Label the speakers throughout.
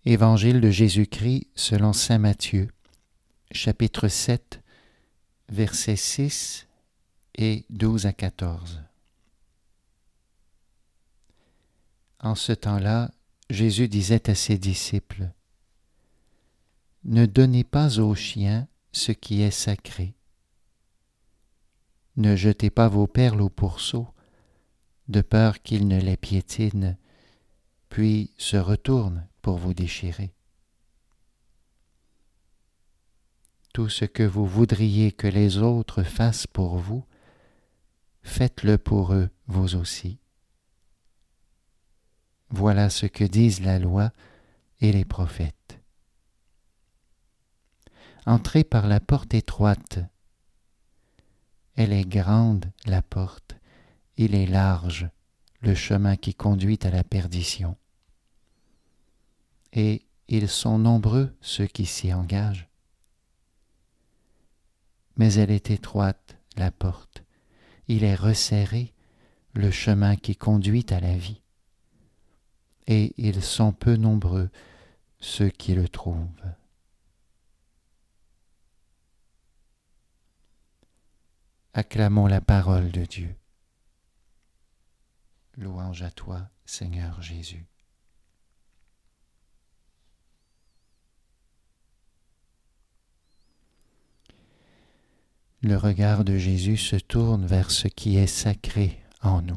Speaker 1: Évangile de Jésus-Christ selon saint Matthieu, chapitre 7, versets 6 et 12 à 14. En ce temps-là, Jésus disait à ses disciples : « Ne donnez pas aux chiens ce qui est sacré. Ne jetez pas vos perles aux pourceaux, de peur qu'ils ne les piétinent, puis se retournent pour vous déchirer. Tout ce que vous voudriez que les autres fassent pour vous, faites-le pour eux, vous aussi. Voilà ce que disent la loi et les prophètes. Entrez par la porte étroite. Elle est grande, la porte, il est large, le chemin qui conduit à la perdition. Et ils sont nombreux ceux qui s'y engagent. Mais elle est étroite, la porte, il est resserré, le chemin qui conduit à la vie. Et ils sont peu nombreux ceux qui le trouvent. Acclamons la parole de Dieu. Louange à toi, Seigneur Jésus. Le regard de Jésus se tourne vers ce qui est sacré en nous.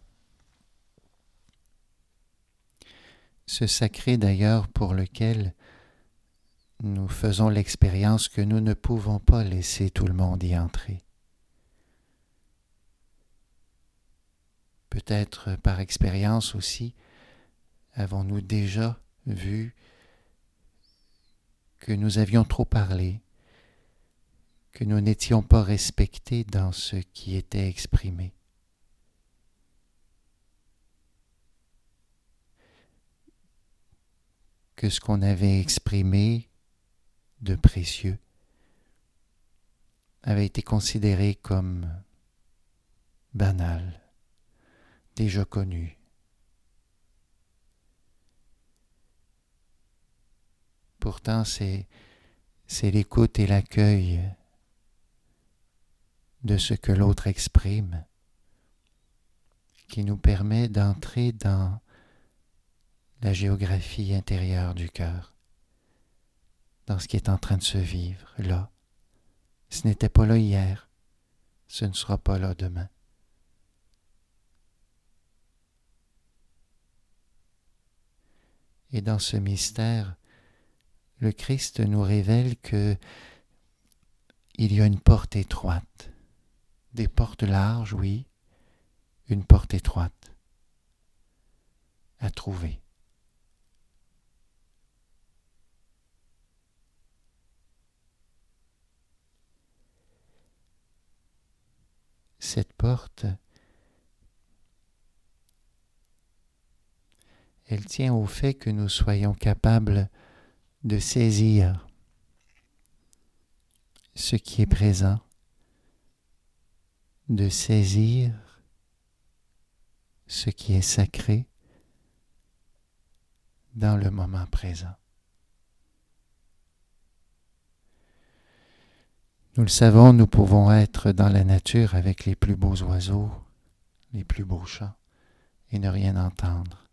Speaker 1: Ce sacré d'ailleurs pour lequel nous faisons l'expérience que nous ne pouvons pas laisser tout le monde y entrer. Peut-être par expérience aussi, avons-nous déjà vu que nous avions trop parlé, que nous n'étions pas respectés dans ce qui était exprimé. Que ce qu'on avait exprimé de précieux avait été considéré comme banal, déjà connu. Pourtant, c'est l'écoute et l'accueil de ce que l'autre exprime qui nous permet d'entrer dans la géographie intérieure du cœur, dans ce qui est en train de se vivre là. Ce n'était pas là hier, ce ne sera pas là demain. Et dans ce mystère, le Christ nous révèle que il y a une porte étroite, des portes larges, oui, une porte étroite à trouver. Cette porte, elle tient au fait que nous soyons capables de saisir ce qui est présent, de saisir ce qui est sacré dans le moment présent. Nous le savons, nous pouvons être dans la nature avec les plus beaux oiseaux, les plus beaux chants, et ne rien entendre.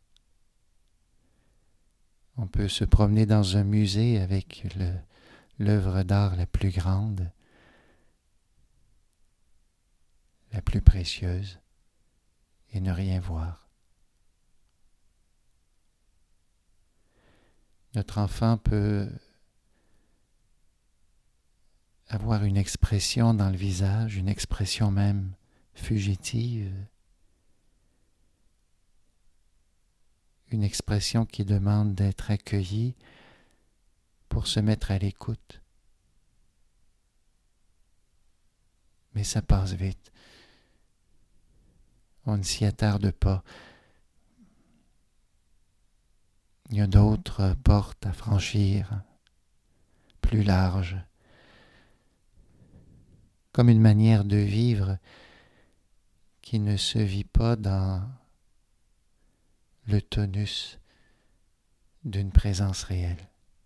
Speaker 1: On peut se promener dans un musée avec l'œuvre d'art la plus grande, la plus précieuse, et ne rien voir. Notre enfant peut avoir une expression dans le visage, une expression même fugitive, une expression qui demande d'être accueillie pour se mettre à l'écoute. Mais ça passe vite. On ne s'y attarde pas. Il y a d'autres portes à franchir, plus larges, comme une manière de vivre qui ne se vit pas dans le tonus d'une présence réelle.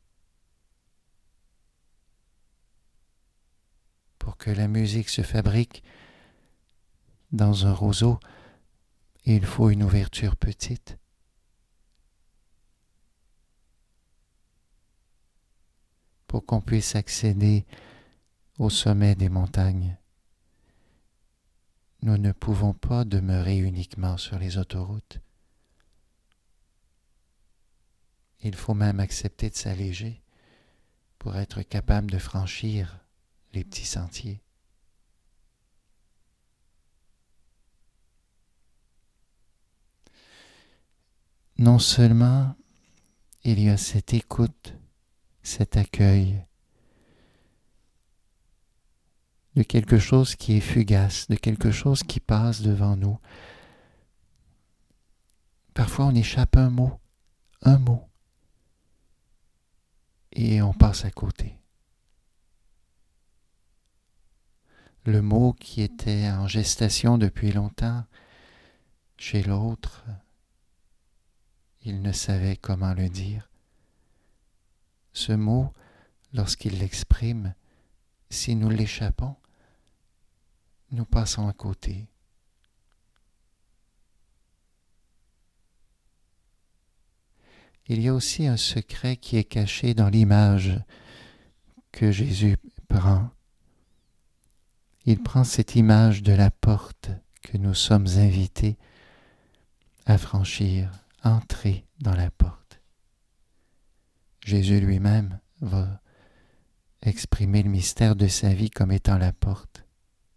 Speaker 1: Pour que la musique se fabrique dans un roseau, il faut une ouverture petite. Pour qu'on puisse accéder au sommet des montagnes, nous ne pouvons pas demeurer uniquement sur les autoroutes. Il faut même accepter de s'alléger pour être capable de franchir les petits sentiers. Non seulement il y a cette écoute, cet accueil de quelque chose qui est fugace, de quelque chose qui passe devant nous. Parfois on échappe un mot, et on passe à côté. Le mot qui était en gestation depuis longtemps chez l'autre, il ne savait comment le dire. Ce mot, lorsqu'il l'exprime, si nous l'échappons, nous passons à côté. Il y a aussi un secret qui est caché dans l'image que Jésus prend. Il prend cette image de la porte que nous sommes invités à franchir, entrer dans la porte. Jésus lui-même va exprimer le mystère de sa vie comme étant la porte.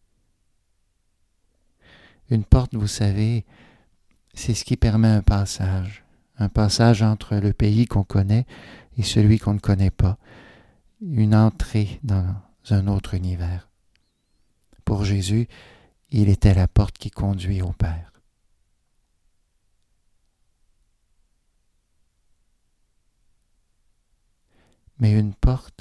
Speaker 1: Une porte, vous savez, c'est ce qui permet un passage entre le pays qu'on connaît et celui qu'on ne connaît pas, une entrée dans un autre univers. Pour Jésus, il était la porte qui conduit au Père. Mais une porte,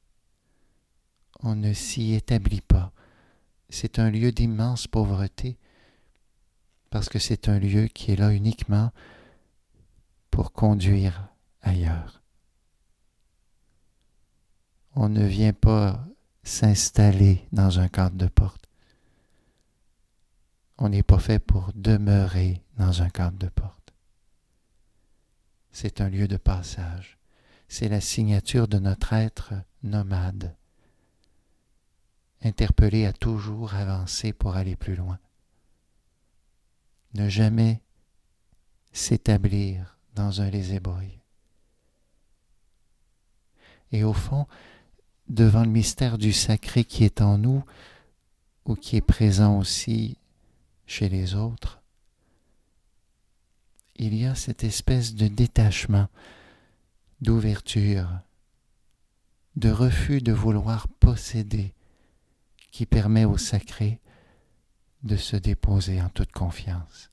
Speaker 1: on ne s'y établit pas. C'est un lieu d'immense pauvreté, parce que c'est un lieu qui est là uniquement pour conduire ailleurs. On ne vient pas s'installer dans un cadre de porte. On n'est pas fait pour demeurer dans un cadre de porte. C'est un lieu de passage. C'est la signature de notre être nomade, interpellé à toujours avancer pour aller plus loin. Ne jamais s'établir dans un laissez-boy. Et au fond, devant le mystère du sacré qui est en nous, ou qui est présent aussi chez les autres, il y a cette espèce de détachement, d'ouverture, de refus de vouloir posséder, qui permet au sacré de se déposer en toute confiance.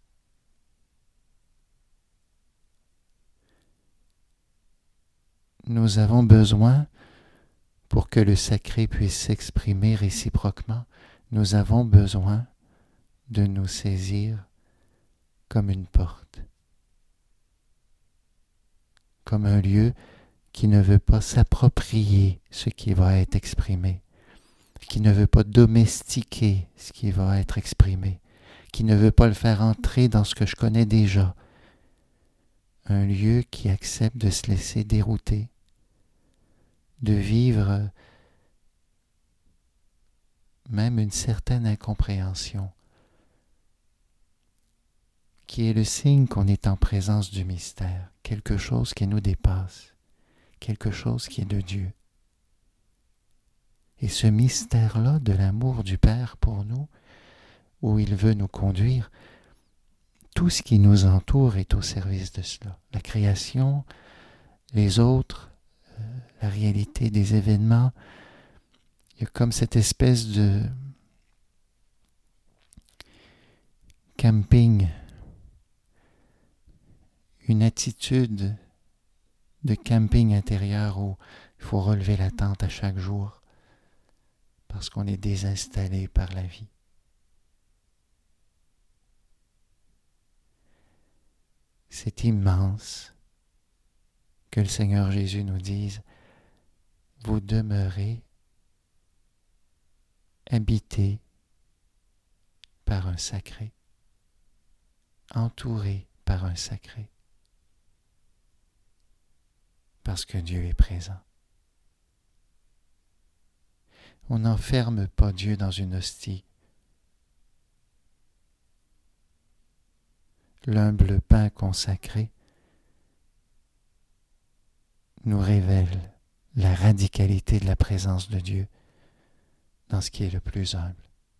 Speaker 1: Nous avons besoin, pour que le sacré puisse s'exprimer réciproquement, nous avons besoin de nous saisir comme une porte, comme un lieu qui ne veut pas s'approprier ce qui va être exprimé, qui ne veut pas domestiquer ce qui va être exprimé, qui ne veut pas le faire entrer dans ce que je connais déjà. Un lieu qui accepte de se laisser dérouter, de vivre même une certaine incompréhension, qui est le signe qu'on est en présence du mystère, quelque chose qui nous dépasse, quelque chose qui est de Dieu. Et ce mystère-là de l'amour du Père pour nous, où il veut nous conduire, tout ce qui nous entoure est au service de cela. La création, les autres, la réalité des événements, il y a comme cette espèce de camping, une attitude de camping intérieur où il faut relever la tente à chaque jour parce qu'on est désinstallé par la vie. C'est immense que le Seigneur Jésus nous dise, vous demeurez habité par un sacré, entouré par un sacré, parce que Dieu est présent. On n'enferme pas Dieu dans une hostie. L'humble pain consacré nous révèle la radicalité de la présence de Dieu dans ce qui est le plus humble.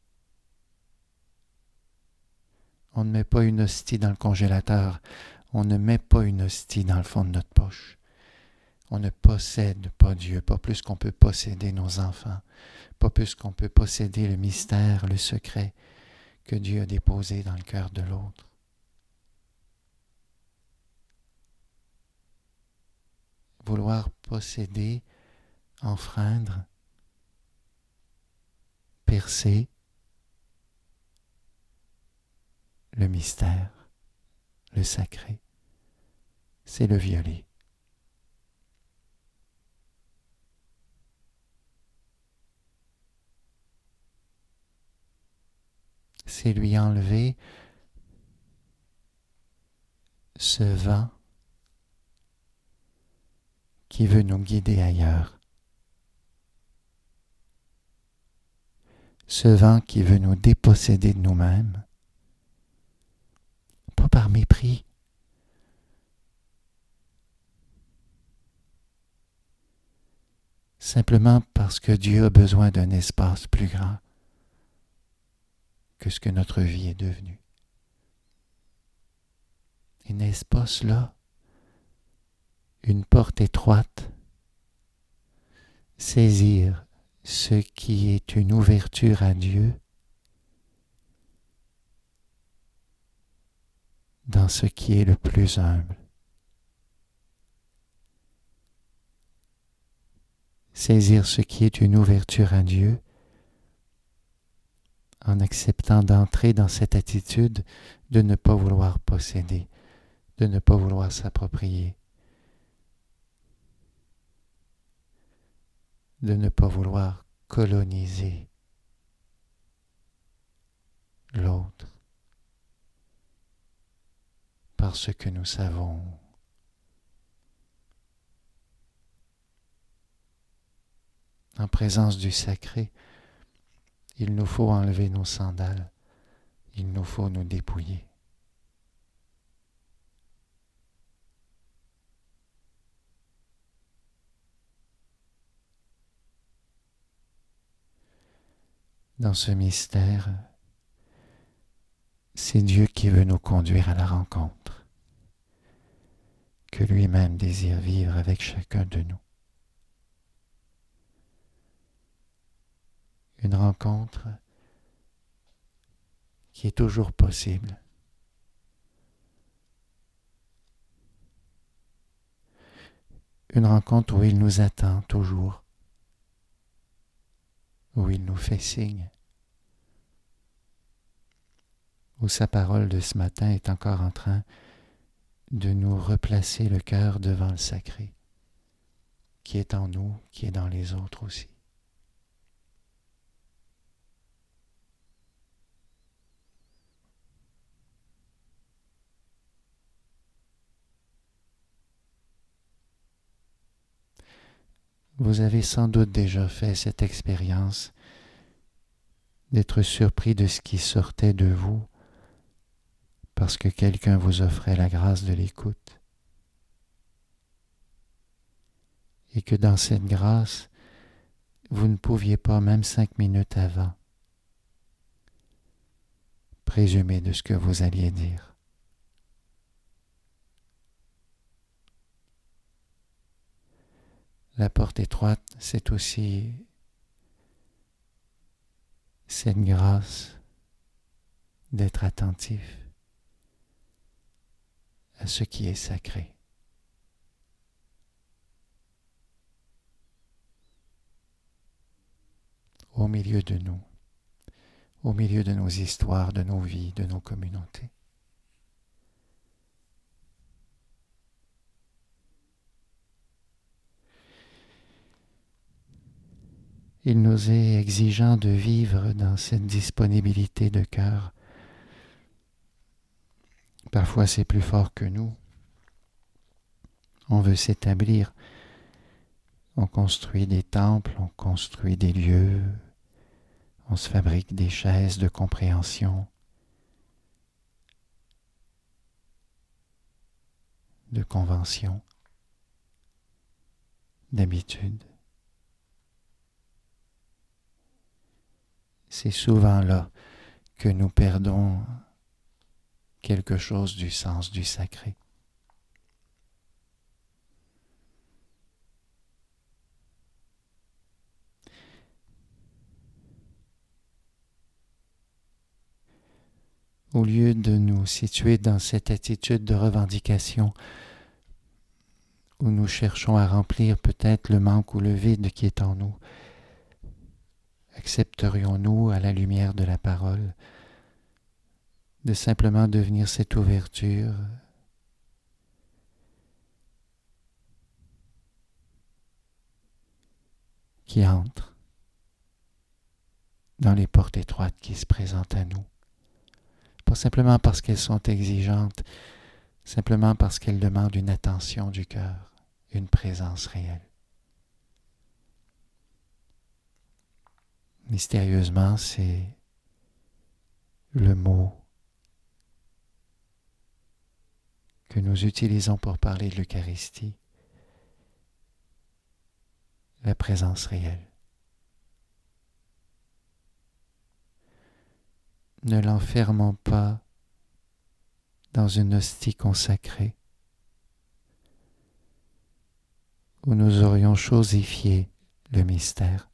Speaker 1: On ne met pas une hostie dans le congélateur, on ne met pas une hostie dans le fond de notre poche. On ne possède pas Dieu, pas plus qu'on peut posséder nos enfants, pas plus qu'on peut posséder le mystère, le secret que Dieu a déposé dans le cœur de l'autre. Vouloir posséder, enfreindre, percer le mystère, le sacré, c'est le violer. C'est lui enlever ce vent qui veut nous guider ailleurs. Ce vent qui veut nous déposséder de nous-mêmes, pas par mépris, simplement parce que Dieu a besoin d'un espace plus grand que ce que notre vie est devenue. Et n'est-ce pas cela, une porte étroite, saisir ce qui est une ouverture à Dieu dans ce qui est le plus humble. Saisir ce qui est une ouverture à Dieu en acceptant d'entrer dans cette attitude de ne pas vouloir posséder, de ne pas vouloir s'approprier, de ne pas vouloir coloniser l'autre, parce que nous savons en présence du sacré, il nous faut enlever nos sandales, il nous faut nous dépouiller. Dans ce mystère, c'est Dieu qui veut nous conduire à la rencontre, que lui-même désire vivre avec chacun de nous. Une rencontre qui est toujours possible. Une rencontre où il nous attend toujours, où il nous fait signe, où sa parole de ce matin est encore en train de nous replacer le cœur devant le sacré, qui est en nous, qui est dans les autres aussi. Vous avez sans doute déjà fait cette expérience d'être surpris de ce qui sortait de vous parce que quelqu'un vous offrait la grâce de l'écoute et que dans cette grâce, vous ne pouviez pas, même 5 minutes avant, présumer de ce que vous alliez dire. La porte étroite, c'est aussi cette grâce d'être attentif à ce qui est sacré. Au milieu de nous, au milieu de nos histoires, de nos vies, de nos communautés. Il nous est exigeant de vivre dans cette disponibilité de cœur. Parfois c'est plus fort que nous. On veut s'établir. On construit des temples, on construit des lieux, on se fabrique des chaises de compréhension, de convention, d'habitude. C'est souvent là que nous perdons quelque chose du sens du sacré. Au lieu de nous situer dans cette attitude de revendication où nous cherchons à remplir peut-être le manque ou le vide qui est en nous, accepterions-nous, à la lumière de la parole, de simplement devenir cette ouverture qui entre dans les portes étroites qui se présentent à nous. Pas simplement parce qu'elles sont exigeantes, simplement parce qu'elles demandent une attention du cœur, une présence réelle. Mystérieusement, c'est le mot que nous utilisons pour parler de l'Eucharistie, la présence réelle. Ne l'enfermons pas dans une hostie consacrée où nous aurions chosifié le mystère.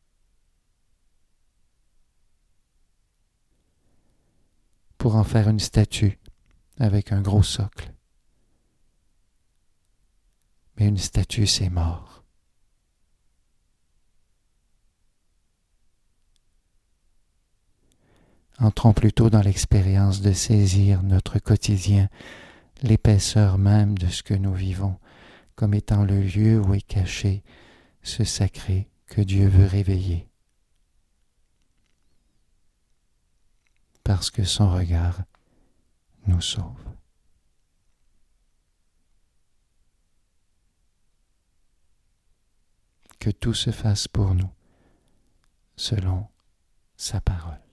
Speaker 1: Pour en faire une statue avec un gros socle. Mais une statue, c'est mort. Entrons plutôt dans l'expérience de saisir notre quotidien, l'épaisseur même de ce que nous vivons, comme étant le lieu où est caché ce sacré que Dieu veut réveiller. Parce que son regard nous sauve. Que tout se fasse pour nous, selon sa parole.